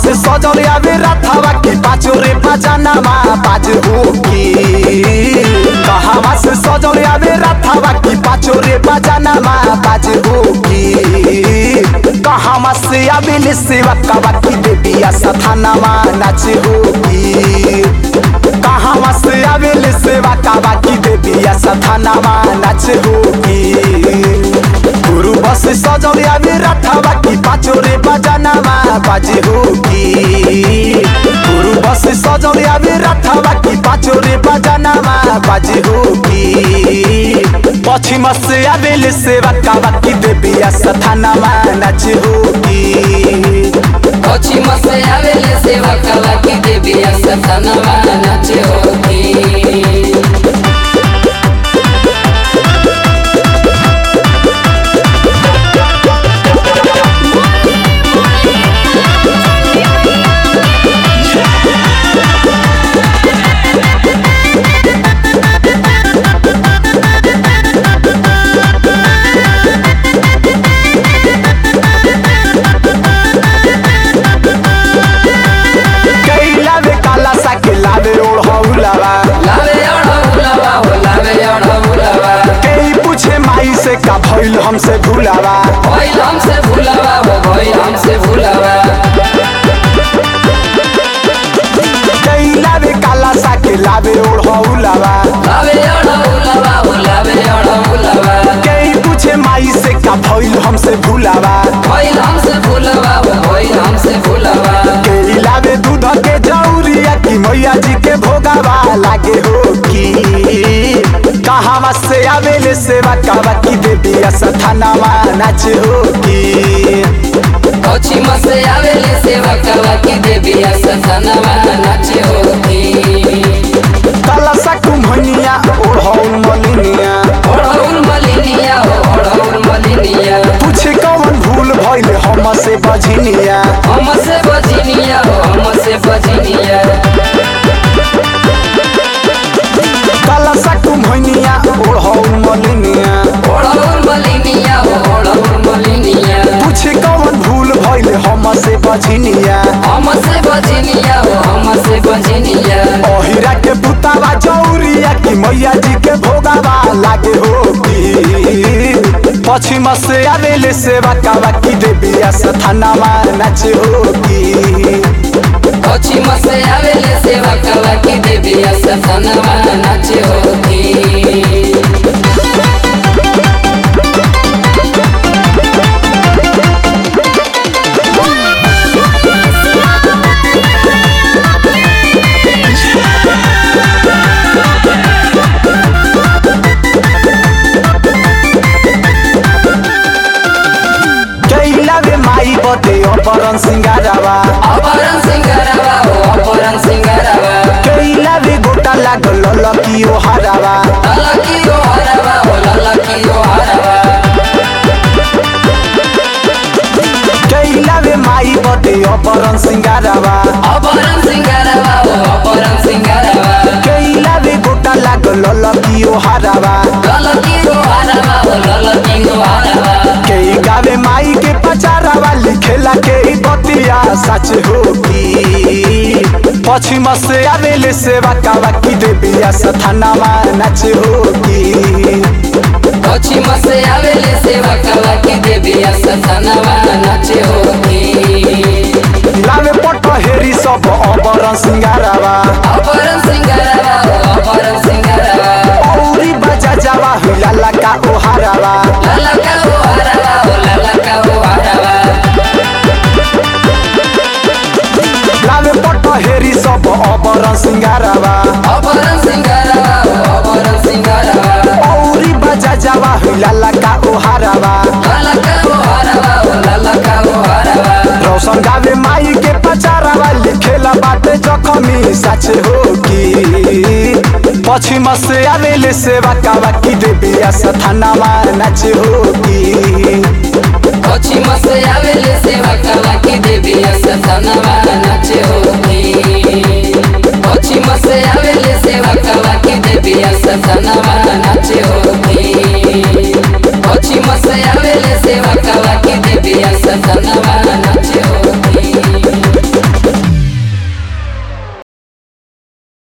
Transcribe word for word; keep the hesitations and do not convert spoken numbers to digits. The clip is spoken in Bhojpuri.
से सजल आवे रथवा की पाँचो रे बजानामा बाज होकी। कहवा से सजल आवे रथवा की पाँचो रे बजानामा बाज होकी। कहवा से आवे सेवा कवा की देविया सथानामा नाच होकी। कहवा से आवे सेवा कवा की देविया सथानामा नाच होकी। गुरु बस सजल आवे रथवा की पाँचो रे बजानामा बाज होकी। गुरु बस सजल आवे रथवा की पाँचो रे बजानामा बाज होकी। पश्चिम से आवे सेवा कवा की देविया सथानामा नाच होकी। पश्चिम से आवे सेवा कवा की देविया सथानामा नाच होकी। लावे ओढ़ौलवा लावे ओढ़ौलवा हो लावे ओढ़ौलवा। कई पूछे माई से का भइल हमसे भूलावा। भइल हमसे भूलावा हो भइल हमसे भूलावा। कई लावे काला सा के लावे ओढ़ौलवा लावे ओढ़ौलवा हो लावे ओढ़ौलवा। कई पूछे माई से का भइल हमसे भूलावा। भइल हमसे भूलावा हो भइल हमसे भूलावा। कई लावे दूध के जौरिया की मैया जी के भोगावा लागे होकी। कहवा से आवेले सेवा कवा की देविया सथानामा नाच होकी। पश्चिम से आवेले सेवा कवा की देविया सथानामा नाच होकी। कलसा कुम्हनिया ओढ़ौल मलिनिया ओढ़ौल मलिनिया हो ओढ़ौल मलिनिया। पूछे कौन भूल भइल हमसे बझिनिया। हमसे बझिनिया हो हमसे बझिनिया। कलसा कुम्हनिया ओढ़ौल मलिनिया ओढ़ौल मलिनिया हो ओढ़ौल मलिनिया। पूछे कौन भूल भइल हमसे बझिनिया। हमसे बझिनिया हो हमसे बझिनिया। ओहिरा के पुतावा जौरिया की मैया जी के भोगावा लागे होकी। पश्चिम से आवेले सेवा कवा की देविया सथानामा नाच होकी। पश्चिम से आवेले सेवा कवा की देविया सथानामा नाच होकी। माई बदे अपरन सिंगारवा अपरन सिंगारवा हो अपरन सिंगारवा। कैला रे गोटा लागल ललकी ओ हरावा ललकी ओ हरावा हो ललकी ओ हरावा। कैला रे माई बदे अपरन सिंगारवा अपरन सिंगारवा हो अपरन सिंगारवा। कैला रे गोटा लागल ललकी ओ हरावा ललकी ओ हरावा हो ललकी ओ हरावा। कई गावे माई के पचारावा लिखेला के बतिया सच होकी। पश्चिम से आवेले सेवा कवा की देविया सथानामा नाच होकी। पश्चिम से आवेले सेवा कवा की देविया सथानामा नाच होकी। लावे पटहेरी सब अपरन सिंगारवा अपरन सिंगारवा हो अपरन सिंगारवा। औरी बजा जावा लाला का ओ हरावा लाला का ओ हरावा हो लाला का ओ हरावा। लावे पटहेरी सब अपरन सिंगारवा अपरन सिंगारवा हो अपरन सिंगारवा। औरी बजा जावा लाला का ओ हरावा लाला का ओ हरावा हो लाला का ओ हरावा। रोशन गावे माई के पचारावा लिखेला बाटे जखमी सच होकी। पश्चिम से आवेले सेवा कवा की देविया सथानामा नाच होकी। पश्चिम से आवेले सेवा कवा की देविया सथानामा नाच होकी।